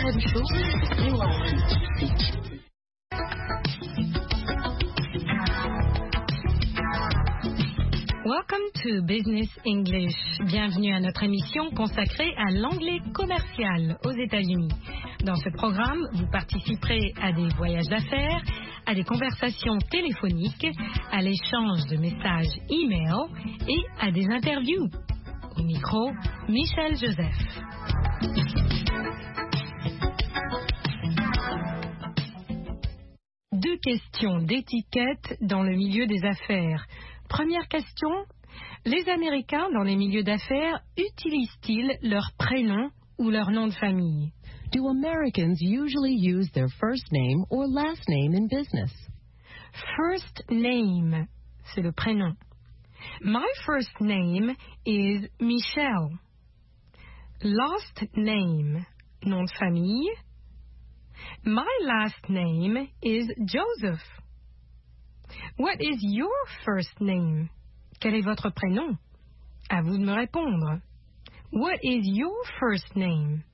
RM Show sur VOA. Welcome to Business English. Bienvenue à notre émission consacrée à l'anglais commercial aux États-Unis. Dans ce programme, vous participerez à des voyages d'affaires, à des conversations téléphoniques, à l'échange de messages e-mail et à des interviews. Au micro, Michel Joseph. Deux questions d'étiquette dans le milieu des affaires. Première question, les Américains dans les milieux d'affaires utilisent-ils leur prénom ou leur nom de famille? Do Americans usually use their first name or last name in business? First name, c'est le prénom. My first name is Michelle. Last name, nom de famille. My last name is Joseph. What is your first name? Quel est votre prénom? À vous de me répondre. What is your first name?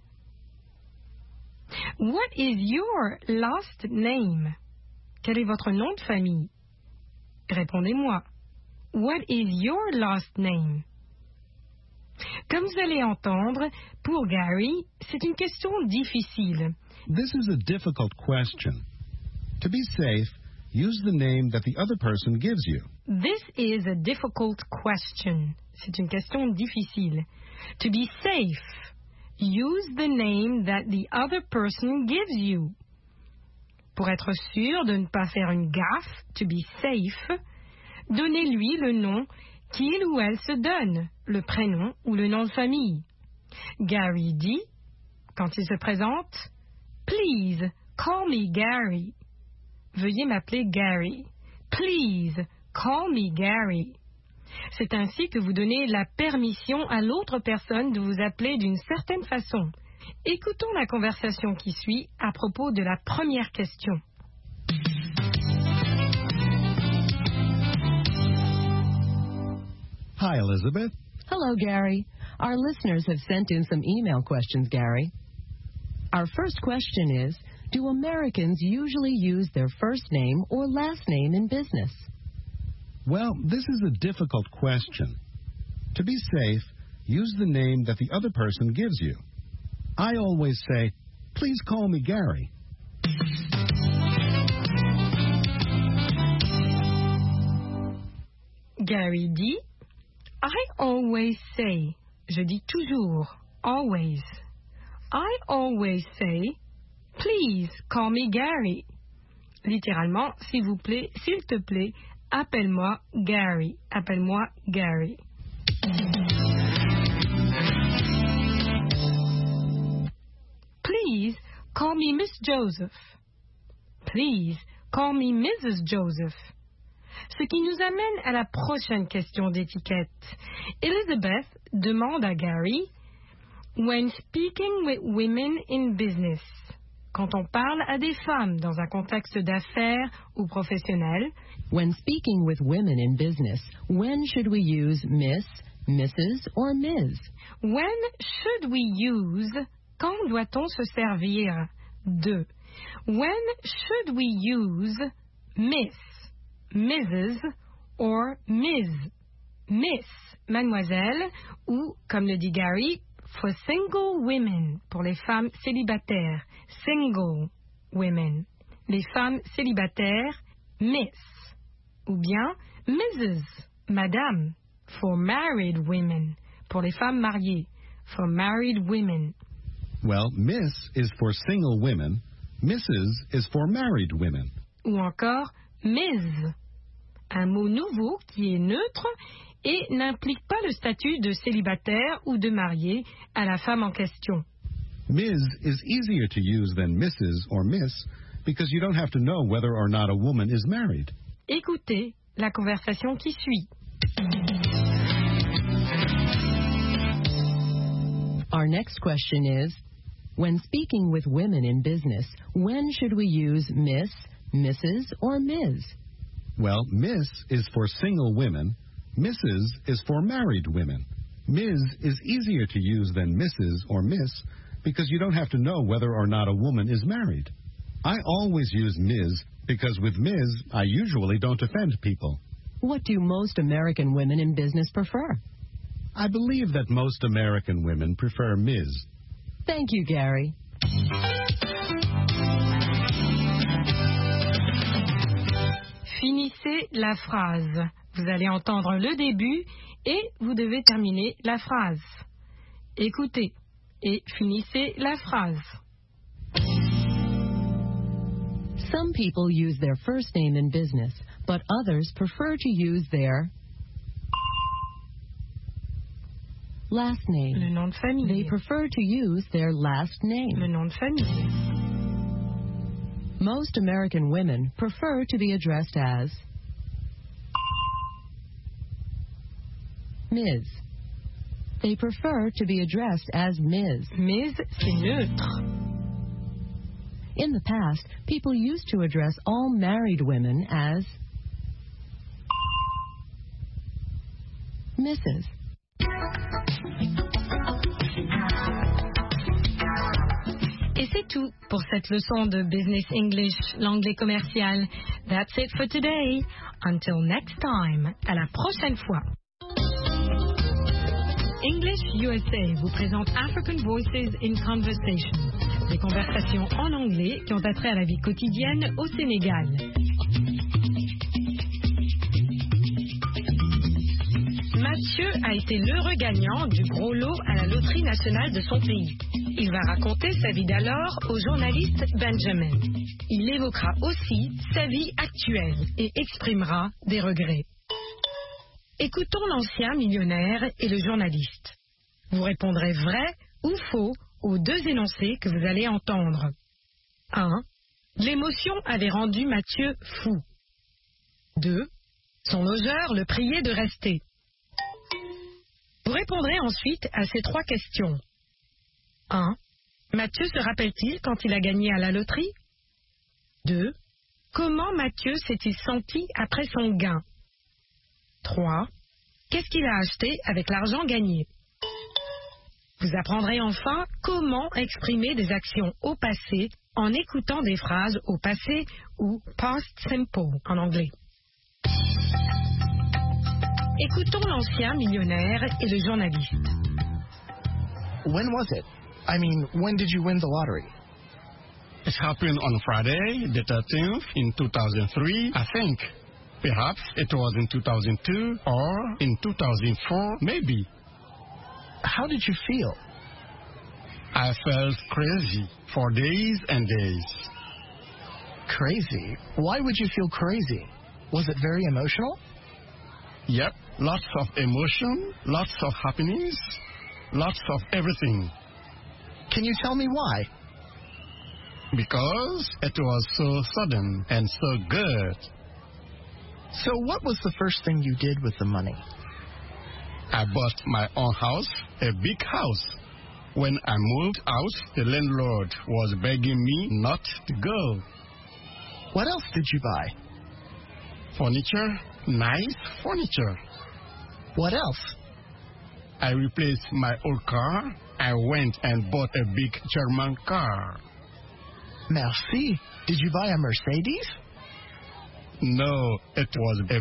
What is your last name? Quel est votre nom de famille? Répondez-moi. What is your last name? Comme vous allez entendre, pour Gary, c'est une question difficile. This is a difficult question. To be safe, use the name that the other person gives you. This is a difficult question. C'est une question difficile. To be safe, use the name that the other person gives you. Pour être sûr de ne pas faire une gaffe, to be safe, donnez-lui le nom qu'il ou elle se donne, le prénom ou le nom de famille. Gary dit, quand il se présente, Please, call me Gary. Veuillez m'appeler Gary. Please, call me Gary. C'est ainsi que vous donnez la permission à l'autre personne de vous appeler d'une certaine façon. Écoutons la conversation qui suit à propos de la première question. Hi, Elizabeth. Hello, Gary. Our listeners have sent in some email questions, Gary. Our first question is, do Americans usually use their first name or last name in business? Well, this is a difficult question. To be safe, use the name that the other person gives you. I always say, please call me Gary. Gary dit, I always say, je dis toujours, always. I always say, please call me Gary. Littéralement, s'il vous plaît, s'il te plaît, appelle-moi Gary. Appelle-moi Gary. Please call me Miss Joseph. Please call me Mrs. Joseph. Ce qui nous amène à la prochaine question d'étiquette. Elizabeth demande à Gary, when speaking with women in business, quand on parle à des femmes dans un contexte d'affaires ou professionnel, when speaking with women in business, when should we use Miss, Mrs. or Ms? When should we use, quand doit-on se servir de? When should we use Miss, Mrs. or Ms? Miss, mademoiselle, ou, comme le dit Gary, for single women, pour les femmes célibataires, single women. Les femmes célibataires, Miss. Ou bien Mrs., madame, for married women, pour les femmes mariées, for married women. Well, Miss is for single women, Mrs. is for married women. Ou encore Ms., un mot nouveau qui est neutre et n'implique pas le statut de célibataire ou de marié à la femme en question. Ms. is easier to use than Mrs. or Miss because you don't have to know whether or not a woman is married. Écoutez la conversation qui suit. Our next question is, when speaking with women in business, when should we use Miss, Mrs., or Ms? Well, Miss is for single women, Mrs. is for married women. Ms. is easier to use than Mrs. or Miss because you don't have to know whether or not a woman is married. I always use Ms. because with Ms. I usually don't offend people. What do most American women in business prefer? I believe that most American women prefer Ms. Thank you, Gary. Finissez la phrase. Vous allez entendre le début et vous devez terminer la phrase. Écoutez et finissez la phrase. Some people use their first name in business, but others prefer to use their last name. Le nom de famille. They prefer to use their last name. Le nom de famille. Most American women prefer to be addressed as Ms. They prefer to be addressed as Ms. Ms, c'est neutre. In the past, people used to address all married women as Mrs. Et c'est tout pour cette leçon de Business English, l'anglais commercial. That's it for today. Until next time. À la prochaine fois. English USA vous présente African Voices in Conversation. Des conversations en anglais qui ont attrait à la vie quotidienne au Sénégal. Mathieu a été l'heureux gagnant du gros lot à la loterie nationale de son pays. Il va raconter sa vie d'alors au journaliste Benjamin. Il évoquera aussi sa vie actuelle et exprimera des regrets. Écoutons l'ancien millionnaire et le journaliste. Vous répondrez vrai ou faux aux deux énoncés que vous allez entendre. 1. L'émotion avait rendu Mathieu fou. 2. Son logeur le priait de rester. Vous répondrez ensuite à ces trois questions. 1. Mathieu se rappelle-t-il quand il a gagné à la loterie? 2. Comment Mathieu s'est-il senti après son gain? 3. Qu'est-ce qu'il a acheté avec l'argent gagné? Vous apprendrez enfin comment exprimer des actions au passé en écoutant des phrases au passé ou past simple en anglais. Écoutons l'ancien millionnaire et le journaliste. When was it? I mean, when did you win the lottery? It happened on Friday, the 13th, in 2003, I think. Perhaps it was in 2002 or in 2004, maybe. How did you feel? I felt crazy for days and days. Crazy? Why would you feel crazy? Was it very emotional? Yep, lots of emotion, lots of happiness, lots of everything. Can you tell me why? Because it was so sudden and so good. So what was the first thing you did with the money? I bought my own house, a big house. When I moved out, the landlord was begging me not to go. What else did you buy? Furniture, nice furniture. What else? I replaced my old car. I went and bought a big German car. Merci. Did you buy a Mercedes? No, it was a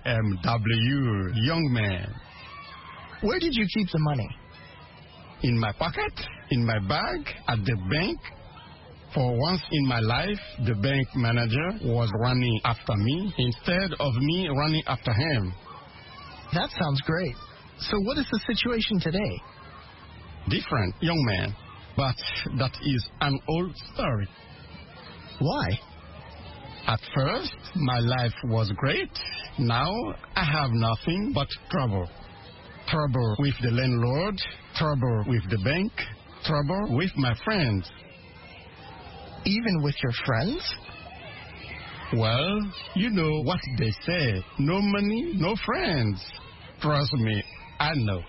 BMW, young man. Where did you keep the money? In my pocket, in my bag, at the bank. For once in my life, the bank manager was running after me instead of me running after him. That sounds great. So what is the situation today? Different, young man. But that is an old story. Why? At first, my life was great. Now, I have nothing but trouble. Trouble with the landlord, trouble with the bank, trouble with my friends. Even with your friends? Well, you know what they say. No money, no friends. Trust me, I know.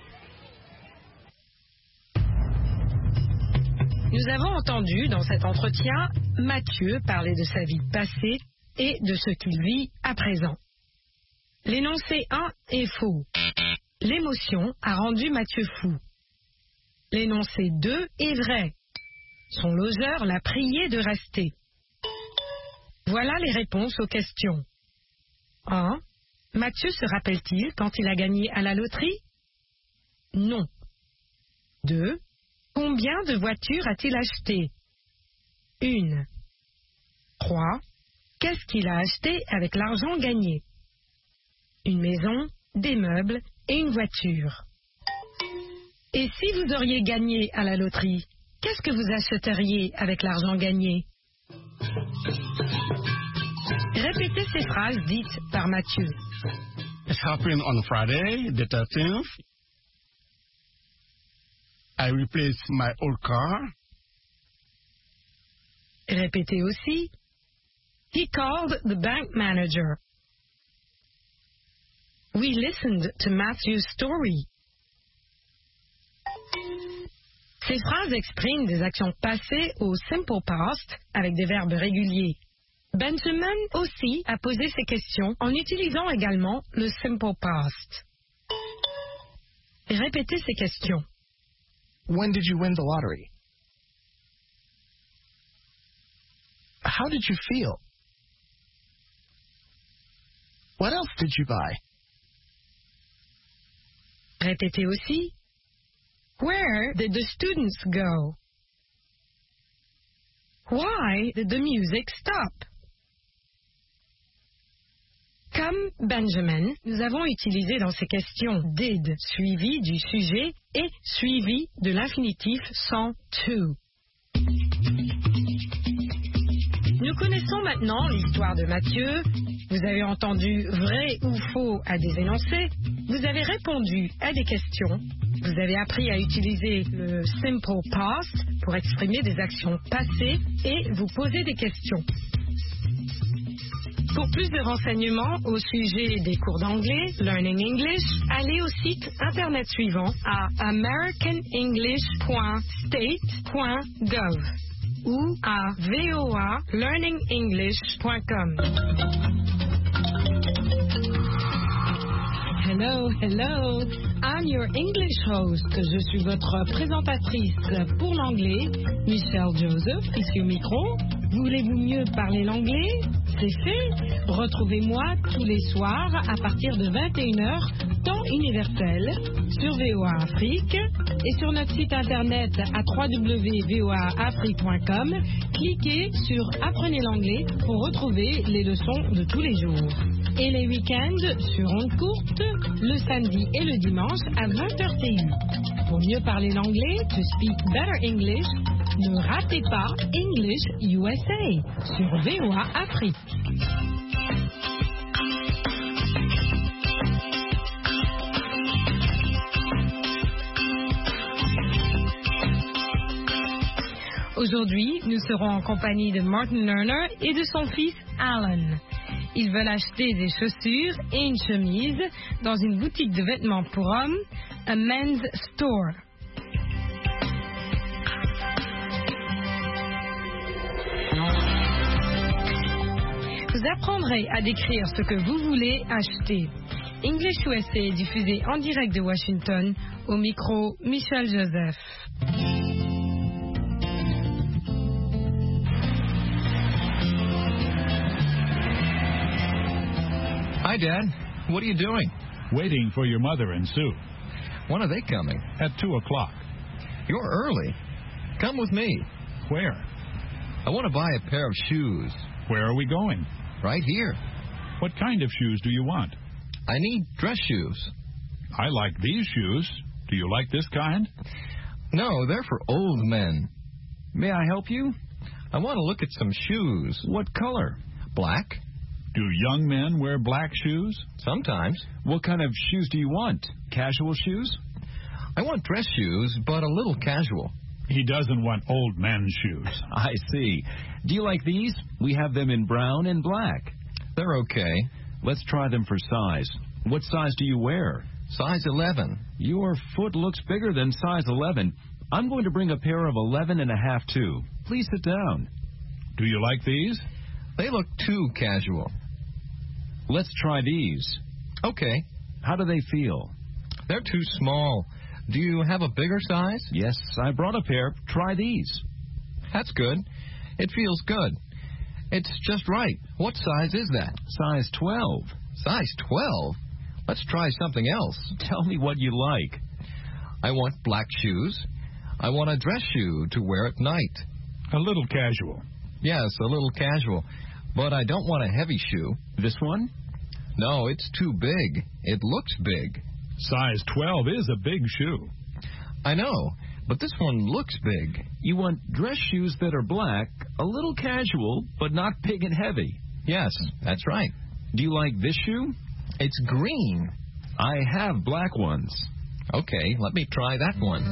Nous avons entendu dans cet entretien Mathieu parler de sa vie passée et de ce qu'il vit à présent. L'énoncé 1 est faux. L'émotion a rendu Mathieu fou. L'énoncé 2 est vrai. Son logeur l'a prié de rester. Voilà les réponses aux questions. 1. Mathieu se rappelle-t-il quand il a gagné à la loterie? Non. 2. Combien de voitures a-t-il acheté? 1. 3. Qu'est-ce qu'il a acheté avec l'argent gagné? Une maison, des meubles et une voiture. Et si vous auriez gagné à la loterie, qu'est-ce que vous achèteriez avec l'argent gagné? Répétez ces phrases dites par Mathieu. It happened on Friday, the 13th. I replaced my old car. Répétez aussi. He called the bank manager. We listened to Matthew's story. Ces phrases expriment des actions passées au simple past avec des verbes réguliers. Benjamin aussi a posé ces questions en utilisant également le simple past. Répétez ces questions. When did you win the lottery? How did you feel? What else did you buy? Répétez aussi. Where did the students go? Why did the music stop? Comme Benjamin, nous avons utilisé dans ces questions did suivi du sujet et suivi de l'infinitif sans to. Nous connaissons maintenant l'histoire de Mathieu. Vous avez entendu vrai ou faux à des énoncés. Vous avez répondu à des questions. Vous avez appris à utiliser le simple past pour exprimer des actions passées et vous poser des questions. Pour plus de renseignements au sujet des cours d'anglais, Learning English, allez au site internet suivant à americanenglish.state.gov ou à voalearningenglish.com. Hello, hello. I'm your English host. Je suis votre présentatrice pour l'anglais, Michelle Joseph, ici au micro. Voulez-vous mieux parler l'anglais? C'est fait. Retrouvez-moi tous les soirs à partir de 21h, temps universel, sur VOA Afrique et sur notre site internet à www.voaafrique.com. Cliquez sur Apprenez l'anglais pour retrouver les leçons de tous les jours. Et les week-ends sur ondes courtes, le samedi et le dimanche à 20h TU. Pour mieux parler l'anglais, to speak better English, ne ratez pas English USA sur VOA Afrique. Aujourd'hui, nous serons en compagnie de Martin Lerner et de son fils Alan. Ils veulent acheter des chaussures et une chemise dans une boutique de vêtements pour hommes, a men's store. Vous apprendrez à décrire ce que vous voulez acheter. English USA est diffusé en direct de Washington, au micro Michel Joseph. Hi, Dad. What are you doing? Waiting for your mother and Sue. When are they coming? At 2 o'clock. You're early. Come with me. Where? I want to buy a pair of shoes. Where are we going? Right here. What kind of shoes do you want? I need dress shoes. I like these shoes. Do you like this kind? No, they're for old men. May I help you? I want to look at some shoes. What color? Black. Do young men wear black shoes? Sometimes. What kind of shoes do you want? Casual shoes? I want dress shoes, but a little casual. He doesn't want old men's shoes. I see. Do you like these? We have them in brown and black. They're okay. Let's try them for size. What size do you wear? Size 11. Your foot looks bigger than size 11. I'm going to bring a pair of 11.5 too. Please sit down. Do you like these? They look too casual. Let's try these. Okay. How do they feel? They're too small. Do you have a bigger size? Yes, I brought a pair. Try these. That's good. It feels good. It's just right. What size is that? Size 12. Size 12? Let's try something else. Tell me what you like. I want black shoes. I want a dress shoe to wear at night. A little casual. Yes, a little casual. But I don't want a heavy shoe. This one? No, it's too big. It looks big. Size 12 is a big shoe. I know, but this one looks big. You want dress shoes that are black, a little casual, but not big and heavy. Yes, that's right. Do you like this shoe? It's green. I have black ones. Okay, let me try that one.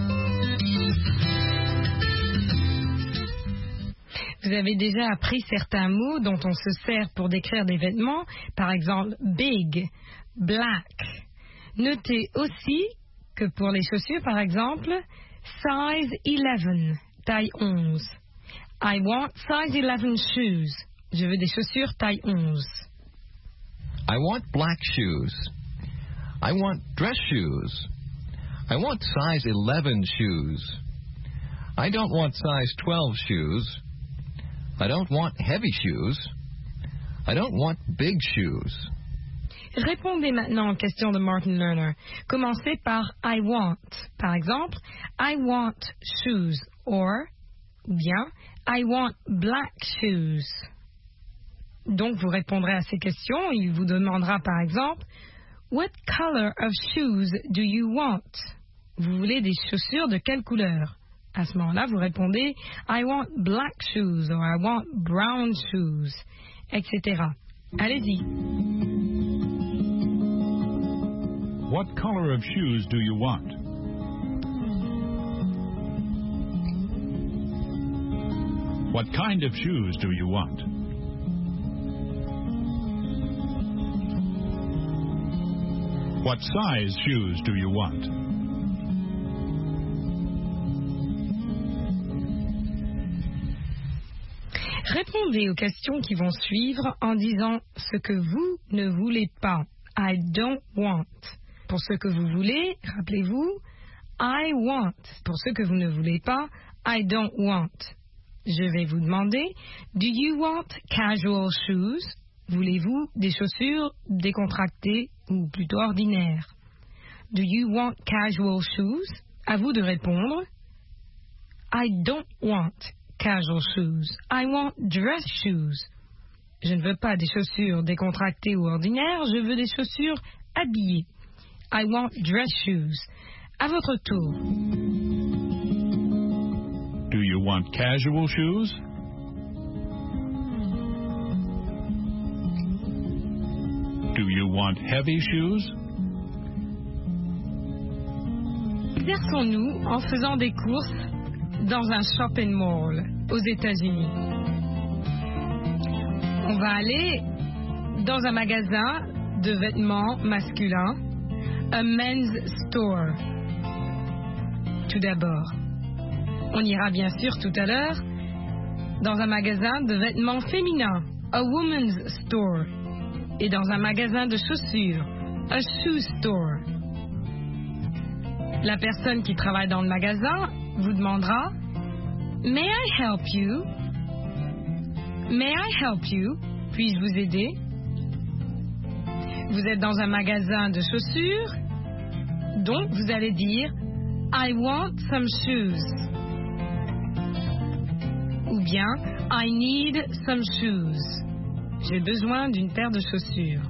Vous avez déjà appris certains mots dont on se sert pour décrire des vêtements, par exemple big, black. Notez aussi que pour les chaussures, par exemple, size 11, taille 11. I want size 11 shoes. Je veux des chaussures taille 11. I want black shoes. I want dress shoes. I want size 11 shoes. I don't want size 12 shoes. I don't want heavy shoes. I don't want big shoes. Répondez maintenant aux questions de Martin Lerner. Commencez par I want. Par exemple, I want shoes or bien I want black shoes. Donc vous répondrez à ces questions. Il vous demandera par exemple What color of shoes do you want? Vous voulez des chaussures de quelle couleur? À ce moment-là, vous répondez I want black shoes or I want brown shoes, etc. Allez-y. What color of shoes do you want? What kind of shoes do you want? What size shoes do you want? Répondez aux questions qui vont suivre en disant ce que vous ne voulez pas. I don't want. Pour ce que vous voulez, rappelez-vous, I want. Pour ce que vous ne voulez pas, I don't want. Je vais vous demander, do you want casual shoes? Voulez-vous des chaussures décontractées ou plutôt ordinaires? Do you want casual shoes? À vous de répondre. I don't want casual shoes. I want dress shoes. Je ne veux pas des chaussures décontractées ou ordinaires, je veux des chaussures habillées. I want dress shoes. À votre tour. Do you want casual shoes? Do you want heavy shoes? Exerçons-nous en faisant des courses dans un shopping mall aux États-Unis. On va aller dans un magasin de vêtements masculins, a men's store. Tout d'abord. On ira bien sûr tout à l'heure dans un magasin de vêtements féminins, a woman's store. Et dans un magasin de chaussures, a shoe store. La personne qui travaille dans le magasin vous demandera May I help you? May I help you? Puis-je vous aider? Vous êtes dans un magasin de chaussures, donc vous allez dire I want some shoes. Ou bien I need some shoes. J'ai besoin d'une paire de chaussures.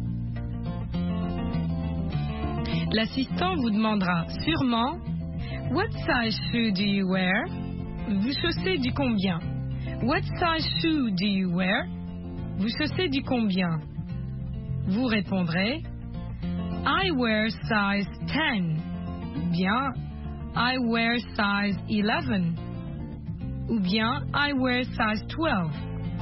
L'assistant vous demandera sûrement What size shoe do you wear? Vous chaussez du combien? What size shoe do you wear? Vous chaussez du combien? Vous répondrez I wear size 10. Ou bien I wear size 11. Ou bien I wear size 12.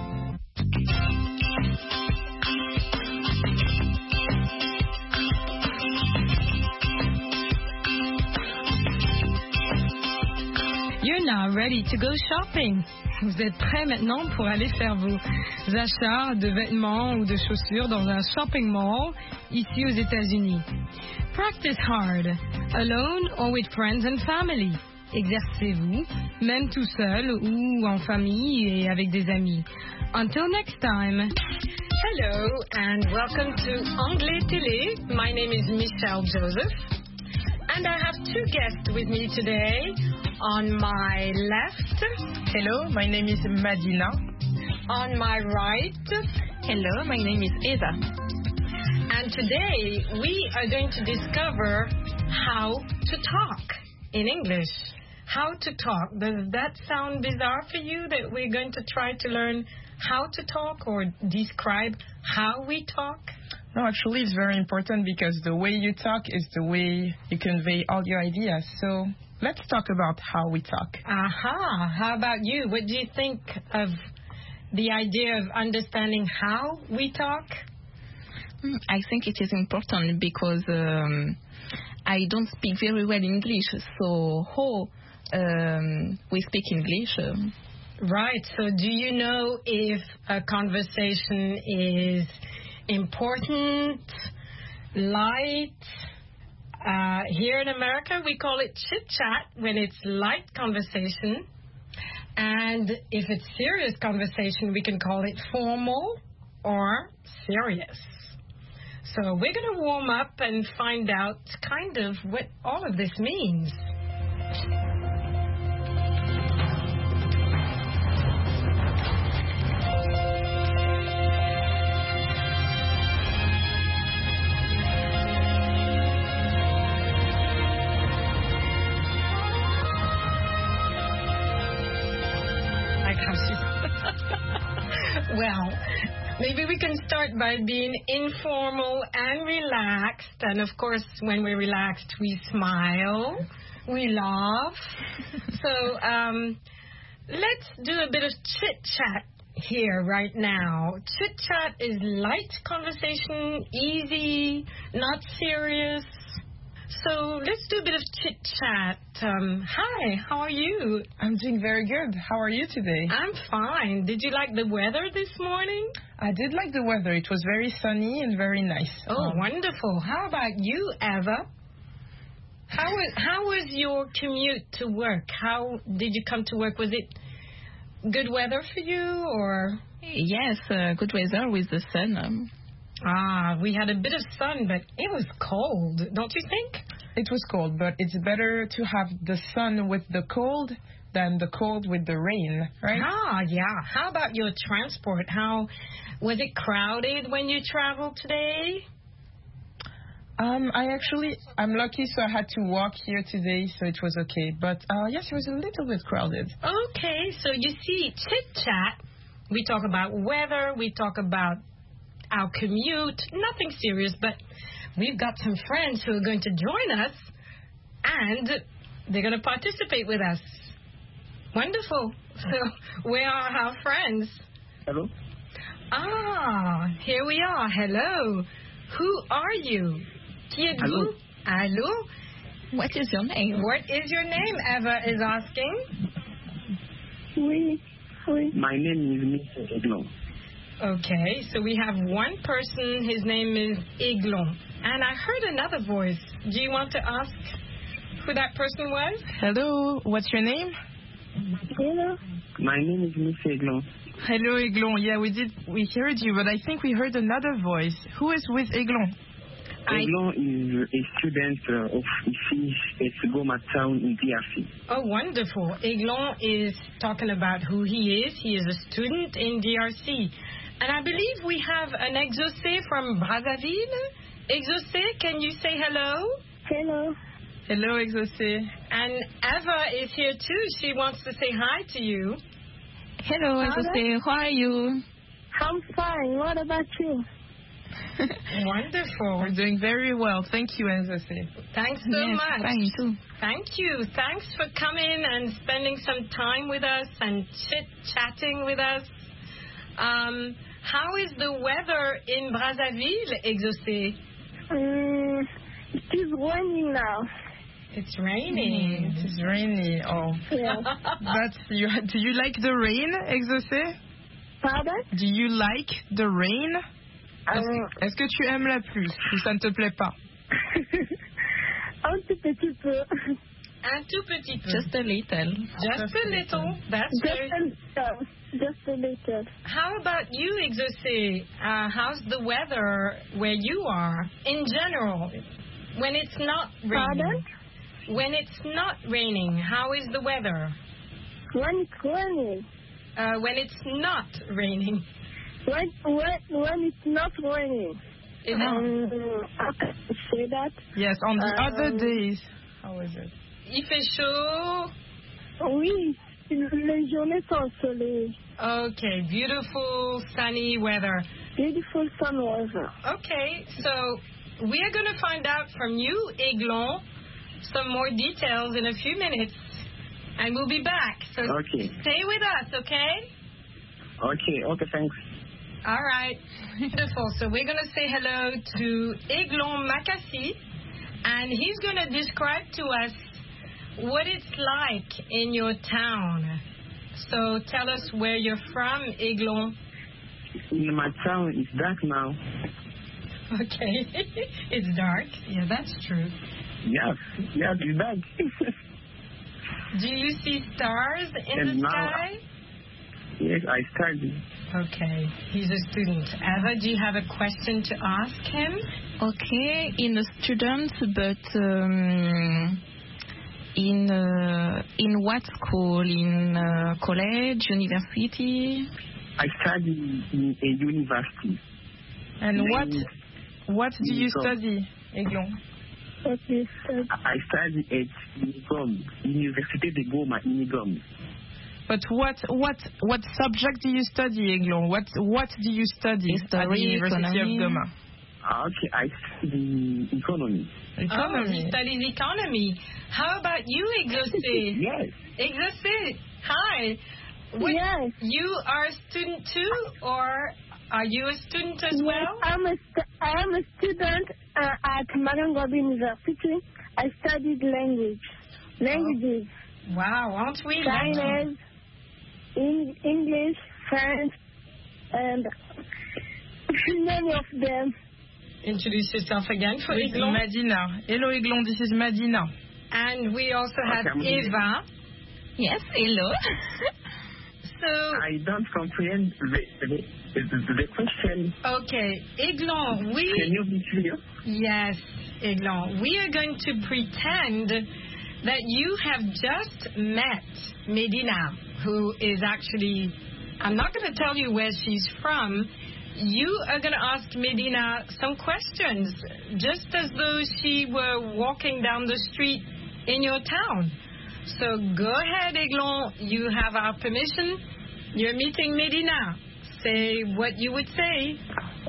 You're now ready to go shopping. Vous êtes prêts maintenant pour aller faire vos achats de vêtements ou de chaussures dans un shopping mall ici aux États-Unis. Practice hard, alone or with friends and family. Exercez-vous, même tout seul ou en famille et avec des amis. Until next time. Hello and welcome to Anglais Télé. My name is Michelle Joseph. And I have two guests with me today. On my left. Hello, my name is Madina. On my right. Hello, my name is Eva. And today we are going to discover how to talk in English. How to talk. Does that sound bizarre for you that we're going to try to learn how to talk or describe how we talk? No, actually it's very important because the way you talk is the way you convey all your ideas. So let's talk about how we talk. Aha. How about you? What do you think of the idea of understanding how we talk? I think it is important because I don't speak very well English, so how we speak English? Right, so do you know if a conversation is important, light? Here in America, we call it chit-chat when it's light conversation. And if it's serious conversation, we can call it formal or serious. So we're going to warm up and find out kind of what all of this means. Well, maybe we can start by being informal and relaxed. And of course, when we're relaxed, we smile, we laugh. So let's do a bit of chit-chat here right now. Chit-chat is light conversation, easy, not serious. So let's do a bit of chit-chat. Hi, how are you? I'm doing very good. How are you today? I'm fine. Did you like the weather this morning? I did like the weather. It was very sunny and very nice. Oh, wonderful. How about you, Eva? How was your commute to work? How did you come to work? Was it good weather for you, or? Yes, good weather with the sun. We had a bit of sun, but it was cold, don't you think? It was cold, but it's better to have the sun with the cold than the cold with the rain, right? Yeah. How about your transport? How was it crowded when you traveled today? I'm lucky, so I had to walk here today, so it was okay. But yes, it was a little bit crowded. Okay, so you see, chit-chat, we talk about weather, we talk about our commute, nothing serious, but we've got some friends who are going to join us, and they're going to participate with us. Wonderful. So, where are our friends? Hello. Here we are. Hello. Who are you? Qui êtes-vous? Hello. What is your name? What is your name, Eva is asking. Oui. My name is Mr. Eglon. Okay, so we have one person, his name is Eglon. And I heard another voice. Do you want to ask who that person was? Hello, what's your name? Hello. My name is Mr. Eglon. Hello, Eglon. Yeah, we heard you, but I think we heard another voice. Who is with Eglon? Eglon is a student of IFI at Goma Town in DRC. Oh, wonderful. Eglon is talking about who he is. He is a student in DRC. And I believe we have an Exaucé from Brazzaville. Exaucé, can you say hello? Hello. Hello, Exaucé. And Eva is here too. She wants to say hi to you. Hello, Exaucé. How are you? I'm fine. What about you? Wonderful. We're doing very well. Thank you, Exaucé. Thanks so much. Fine too. Thank you. Thanks for coming and spending some time with us and chit-chatting with us. How is the weather in Brazzaville, Exaucé? It is raining now. It's raining. It is rainy. Oh. Yeah. Do you like the rain, Exaucé? Pardon? Do you like the rain? Est-ce que tu aimes la pluie ou ça ne te plaît pas? Un petit peu. Un tout petit peu. Just a little. Just a little. That's very... Just a little. How about you, Exaucé? How's the weather where you are in general? When it's not raining. Pardon? When it's not raining, how is the weather? When it's raining. When it's not raining. When it's not raining. How can I say that? Yes, on the other days. How is it? Il fait chaud. Oui, les journées sont ensoleillées. Okay, beautiful sunny weather. Beautiful sun weather. Okay, so we are going to find out from you, Aiglon, some more details in a few minutes. And we'll be back. So stay with us, okay? Okay, thanks. All right, beautiful. So we're going to say hello to Aiglon Makassi, and he's going to describe to us what it's like in your town. So tell us where you're from, Aiglon. In my town, it's dark now. Okay, it's dark. Yeah, that's true. Yes, it's dark. Do you see stars in And the now, sky? Yes, I study. Okay, he's a student. Eva, do you have a question to ask him? Okay, in a student, but in what school? In college, university? I study in a university. And what do you study, Aiglon? I study at Unigom, Université de Goma, Unigom. But what subject do you study, Aiglon? What do you study at the University of Goma? Okay, I study economy. Oh, he studies economy. How about you, Exaucé? Yes. Exaucé, hi. Yes. You are a student too, or are you a student as well? I am a student at Marangobi University. I studied languages. Wow, aren't we Chinese, English, French, and many of them. Introduce yourself again for Aiglon. Madina. Hello, Aiglon. This is Madina. And we also have Eva. Yes, hello. So I don't comprehend the question. Okay, Aiglon, Can you be clear? Yes, Aiglon. We are going to pretend that you have just met Medina, who is actually, I'm not going to tell you where she's from. You are going to ask Medina some questions, just as though she were walking down the street in your town. So go ahead, Aiglon. You have our permission. You're meeting Medina. Say what you would say.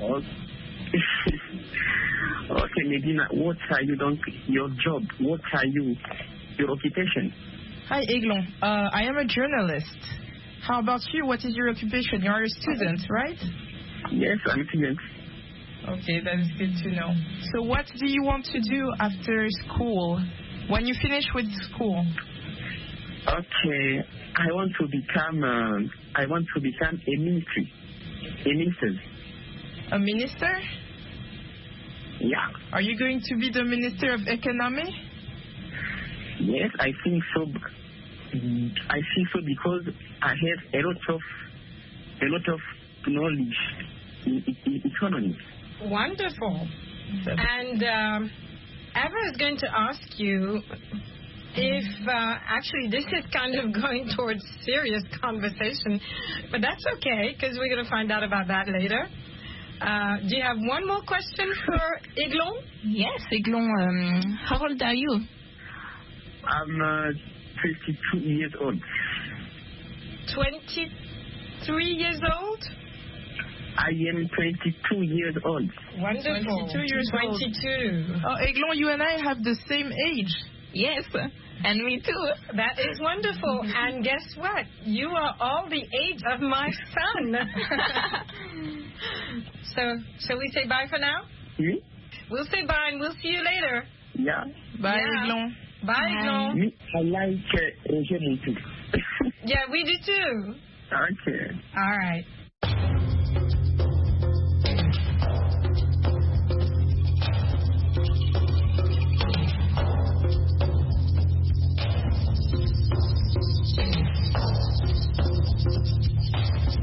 Okay, Medina, what are you doing? Your job? What are you? Your occupation? Hi, Aiglon. I am a journalist. How about you? What is your occupation? You are a student, right? Yes, I'm a student. Okay, that is good to know. So what do you want to do after school? When you finish with school? Okay, I want to become a minister. A minister? Yeah. Are you going to be the Minister of Economy? Yes, I think so. I think so because I have a lot of knowledge in economy. Wonderful. And Eva is going to ask you if, actually this is kind of going towards serious conversation, but that's okay because we're going to find out about that later. Do you have one more question for Aiglon? Yes, Aiglon. How old are you? I'm 22 years old. 23 years old? I am 22 years old. Wonderful. 22 years old. 22. Oh, Aiglon, you and I have the same age. Yes, and me too. That is wonderful. And guess what? You are all the age of my son. So, shall we say bye for now? Oui. We'll say bye and we'll see you later. Yeah. Bye, Yeah. Aiglon. Bye, Aiglon. Oui, I like Roger Montou. Yeah, we do too. Okay. All right.